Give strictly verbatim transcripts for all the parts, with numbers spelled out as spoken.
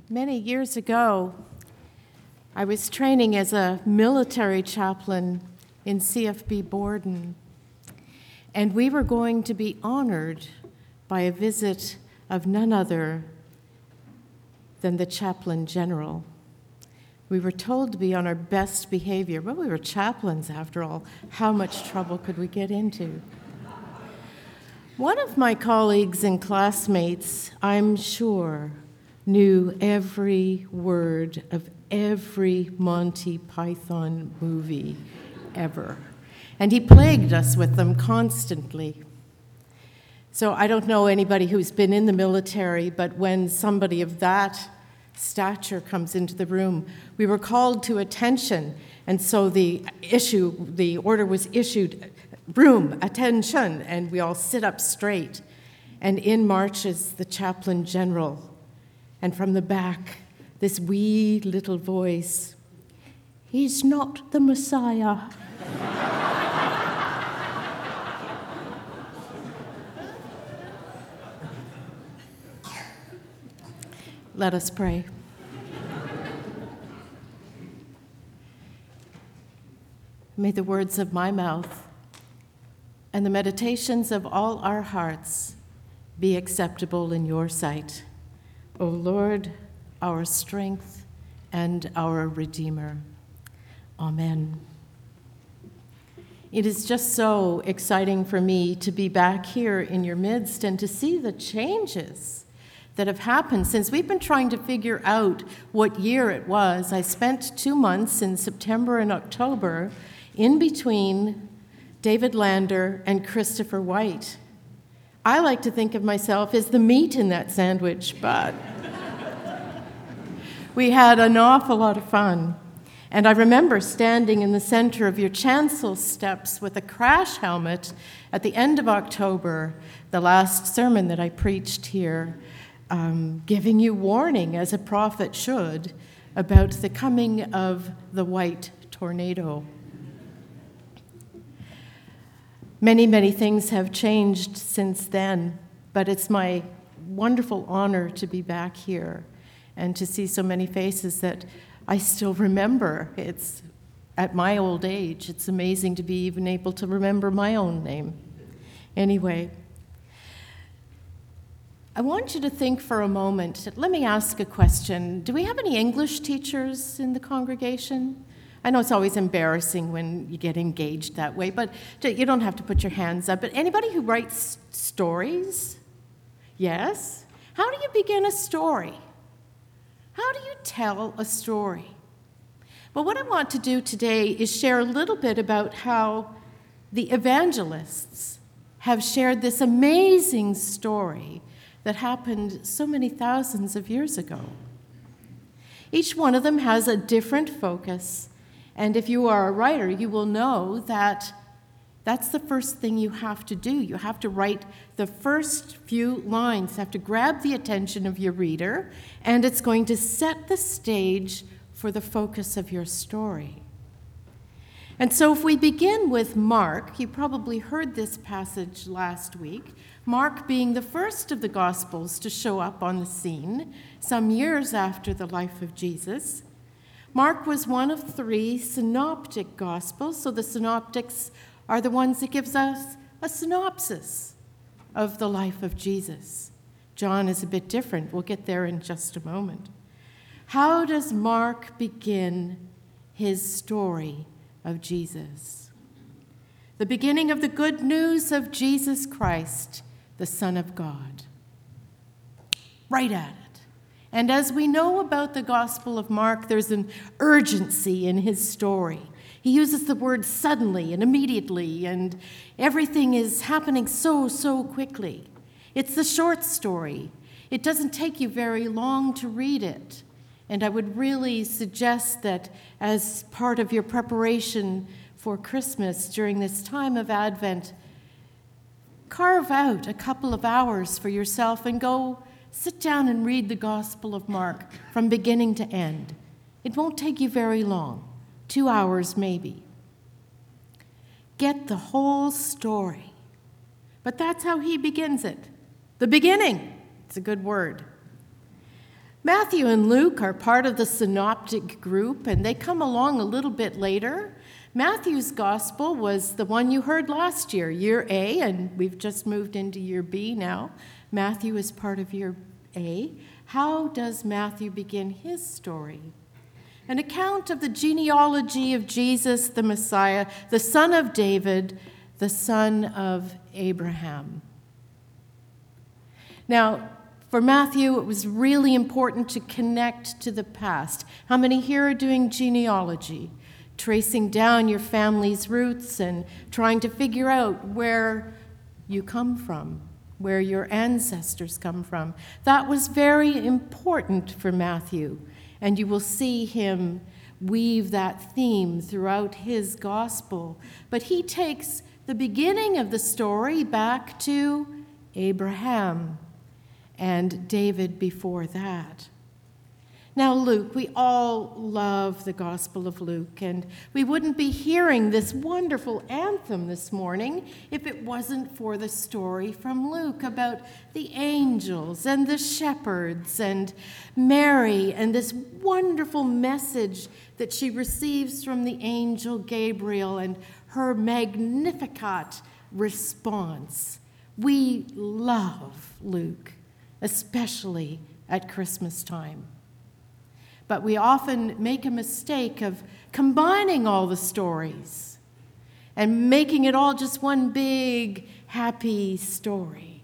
Many years ago, I was training as a military chaplain in C F B Borden, and we were going to be honored by a visit of none other than the chaplain general. We were told to be on our best behavior, but we were chaplains after all. How much trouble could we get into? One of my colleagues and classmates, I'm sure, knew every word of every Monty Python movie ever, and he plagued us with them constantly. So I don't know anybody who's been in the military, but when somebody of that stature comes into the room, we were called to attention, and so the issue, the order was issued, room, attention, and we all sit up straight, and in marches the chaplain general, and from the back, this wee little voice, "He's not the Messiah." Let us pray. May the words of my mouth and the meditations of all our hearts be acceptable in your sight, O Lord, our strength and our Redeemer. Amen. It is just so exciting for me to be back here in your midst and to see the changes that have happened since we've been trying to figure out what year it was. I spent two months in September and October in between David Lander and Christopher White. I like to think of myself as the meat in that sandwich, but we had an awful lot of fun. And I remember standing in the center of your chancel steps with a crash helmet at the end of October, the last sermon that I preached here, um, giving you warning, as a prophet should, about the coming of the white tornado. Many, many things have changed since then, but it's my wonderful honor to be back here and to see so many faces that I still remember. It's at my old age, it's amazing to be even able to remember my own name. Anyway, I want you to think for a moment. Let me ask a question. Do we have any English teachers in the congregation? I know it's always embarrassing when you get engaged that way, but you don't have to put your hands up. But anybody who writes stories? Yes? How do you begin a story? How do you tell a story? Well, what I want to do today is share a little bit about how the evangelists have shared this amazing story that happened so many thousands of years ago. Each one of them has a different focus, and if you are a writer, you will know that that's the first thing you have to do. You have to write the first few lines, you have to grab the attention of your reader, and it's going to set the stage for the focus of your story. And so if we begin with Mark, you probably heard this passage last week, Mark being the first of the Gospels to show up on the scene some years after the life of Jesus. Mark was one of three synoptic Gospels, so the synoptics are the ones that gives us a synopsis of the life of Jesus. John is a bit different. We'll get there in just a moment. How does Mark begin his story of Jesus? The beginning of the good news of Jesus Christ, the Son of God. Right at it. And as we know about the Gospel of Mark, there's an urgency in his story. He uses the word suddenly and immediately, and everything is happening so, so quickly. It's the short story. It doesn't take you very long to read it. And I would really suggest that as part of your preparation for Christmas during this time of Advent, carve out a couple of hours for yourself and go sit down and read the Gospel of Mark from beginning to end. It won't take you very long. Two hours, maybe. Get the whole story. But that's how he begins it. The beginning. It's a good word. Matthew and Luke are part of the synoptic group, and they come along a little bit later. Matthew's gospel was the one you heard last year, year A, and we've just moved into year B now. Matthew is part of year A. How does Matthew begin his story? An account of the genealogy of Jesus, the Messiah, the son of David, the son of Abraham. Now, for Matthew, it was really important to connect to the past. How many here are doing genealogy? Tracing down your family's roots and trying to figure out where you come from, where your ancestors come from. That was very important for Matthew, and you will see him weave that theme throughout his gospel. But he takes the beginning of the story back to Abraham and David before that. Now, Luke, we all love the Gospel of Luke, and we wouldn't be hearing this wonderful anthem this morning if it wasn't for the story from Luke about the angels and the shepherds and Mary and this wonderful message that she receives from the angel Gabriel and her Magnificat response. We love Luke, especially at Christmas time. But we often make a mistake of combining all the stories and making it all just one big, happy story.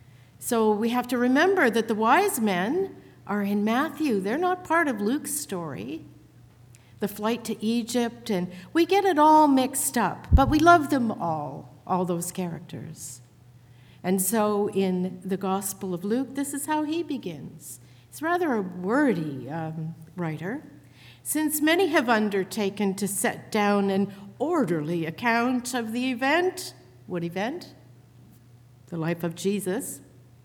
So we have to remember that the wise men are in Matthew. They're not part of Luke's story. The flight to Egypt, and we get it all mixed up, but we love them all, all those characters. And so in the Gospel of Luke, this is how he begins. He's rather a wordy um, writer. Since many have undertaken to set down an orderly account of the event, what event? The life of Jesus.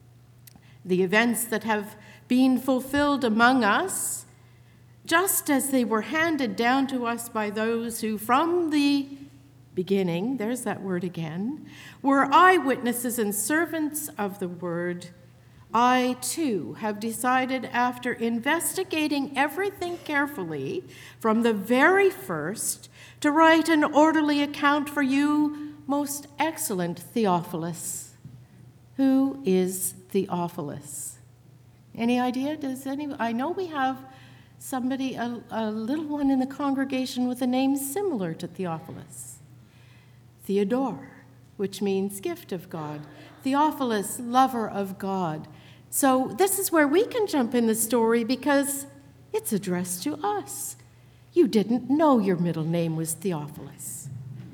The events that have been fulfilled among us, just as they were handed down to us by those who from the beginning, there's that word again, were eyewitnesses and servants of the word. I, too, have decided, after investigating everything carefully from the very first, to write an orderly account for you, most excellent Theophilus. Who is Theophilus? Any idea? Does any? I know we have somebody, a, a little one in the congregation with a name similar to Theophilus. Theodore, which means gift of God. Theophilus, lover of God. So this is where we can jump in the story because it's addressed to us. You didn't know your middle name was Theophilus.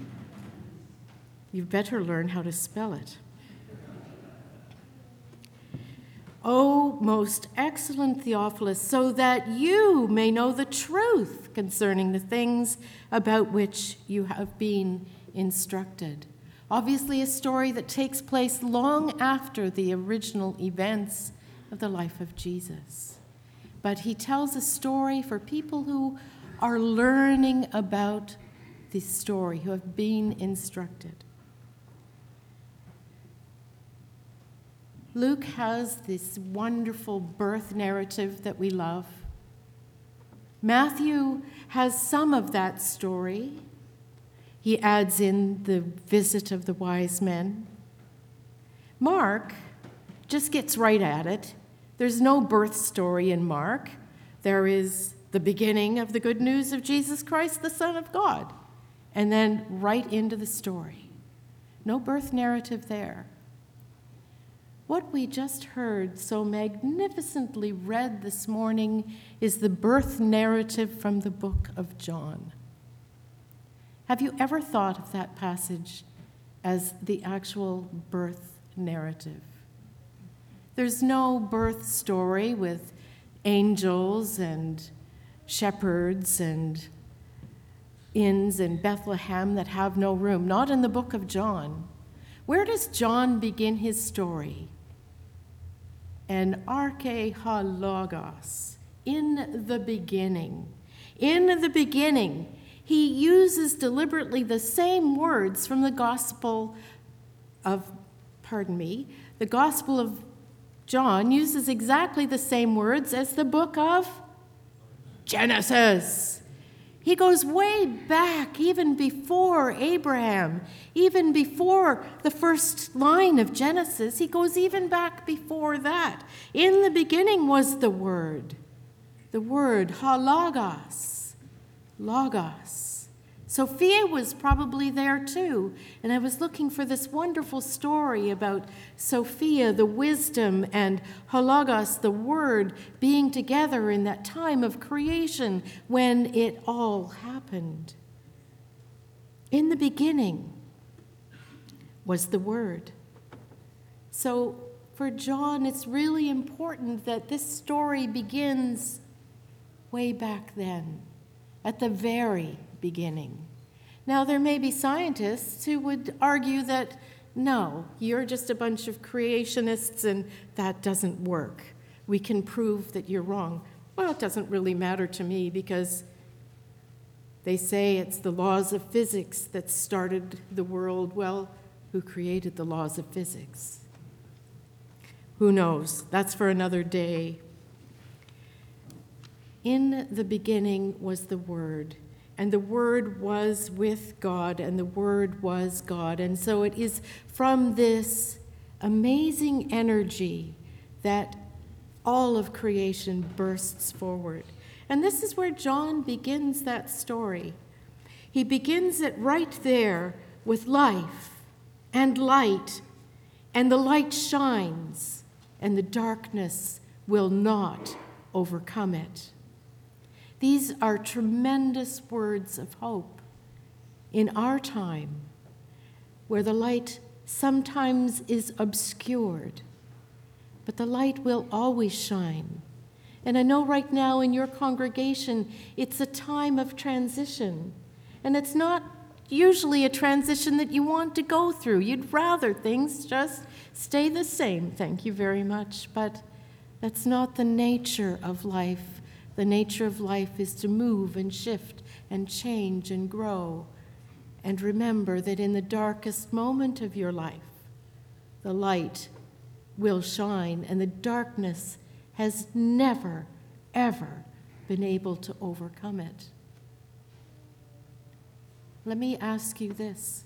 You better learn how to spell it. O most excellent Theophilus, so that you may know the truth concerning the things about which you have been instructed. Obviously, a story that takes place long after the original events of the life of Jesus. But he tells a story for people who are learning about the story, who have been instructed. Luke has this wonderful birth narrative that we love. Matthew has some of that story. He adds in the visit of the wise men. Mark just gets right at it. There's no birth story in Mark. There is the beginning of the good news of Jesus Christ, the Son of God, and then right into the story. No birth narrative there. What we just heard so magnificently read this morning is the birth narrative from the book of John. Have you ever thought of that passage as the actual birth narrative? There's no birth story with angels and shepherds and inns in Bethlehem that have no room, not in the book of John. Where does John begin his story? And arche ha logos, in the beginning. In the beginning. He uses deliberately the same words from the Gospel of, pardon me, the Gospel of John uses exactly the same words as the book of Genesis. He goes way back, even before Abraham, even before the first line of Genesis. He goes even back before that. In the beginning was the Word, the Word, ha logos, logos. Sophia was probably there too, and I was looking for this wonderful story about Sophia, the wisdom, and Hologos, the word, being together in that time of creation when it all happened. In the beginning was the Word. So for John, it's really important that this story begins way back then, at the very beginning. Now, there may be scientists who would argue that, no, you're just a bunch of creationists and that doesn't work. We can prove that you're wrong. Well, it doesn't really matter to me because they say it's the laws of physics that started the world. Well, who created the laws of physics? Who knows? That's for another day. In the beginning was the Word, and the Word was with God, and the Word was God. And so it is from this amazing energy that all of creation bursts forward. And this is where John begins that story. He begins it right there with life and light, and the light shines, and the darkness will not overcome it. These are tremendous words of hope in our time, where the light sometimes is obscured, but the light will always shine. And I know right now in your congregation, it's a time of transition, and it's not usually a transition that you want to go through. You'd rather things just stay the same, thank you very much, but that's not the nature of life. The nature of life is to move and shift and change and grow. And remember that in the darkest moment of your life, the light will shine, and the darkness has never, ever been able to overcome it. Let me ask you this.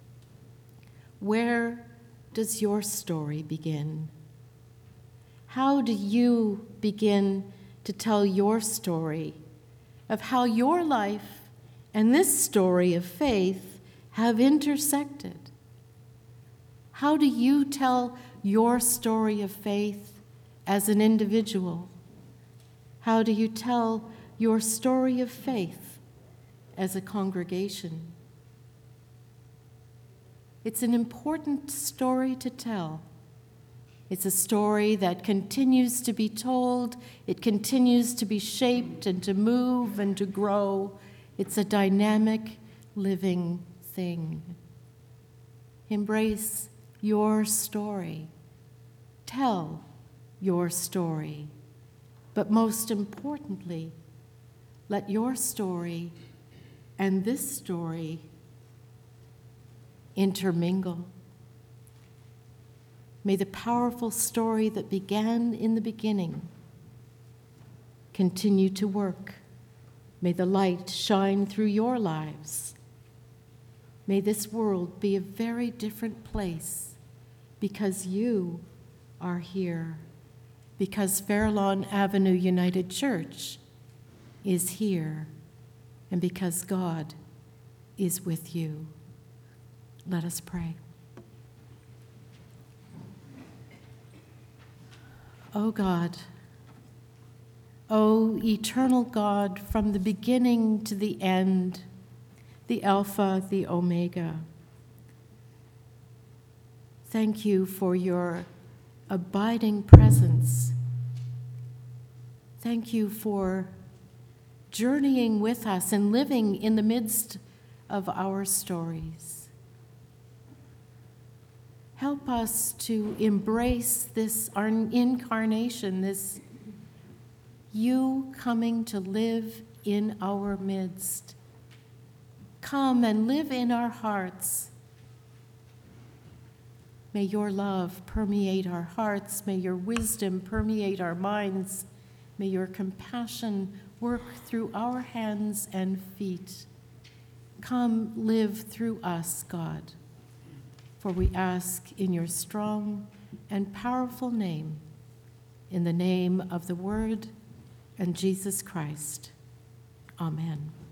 Where does your story begin? How do you begin to tell your story of how your life and this story of faith have intersected? How do you tell your story of faith as an individual? How do you tell your story of faith as a congregation? It's an important story to tell. It's a story that continues to be told. It continues to be shaped and to move and to grow. It's a dynamic, living thing. Embrace your story. Tell your story. But most importantly, let your story and this story intermingle. May the powerful story that began in the beginning continue to work. May the light shine through your lives. May this world be a very different place because you are here, because Fairlawn Avenue United Church is here, and because God is with you. Let us pray. O God, O eternal God, from the beginning to the end, the Alpha, the Omega, thank you for your abiding presence. Thank you for journeying with us and living in the midst of our stories. Help us to embrace this our incarnation, this you coming to live in our midst. Come and live in our hearts. May your love permeate our hearts. May your wisdom permeate our minds. May your compassion work through our hands and feet. Come live through us, God. For we ask in your strong and powerful name, in the name of the Word and Jesus Christ. Amen.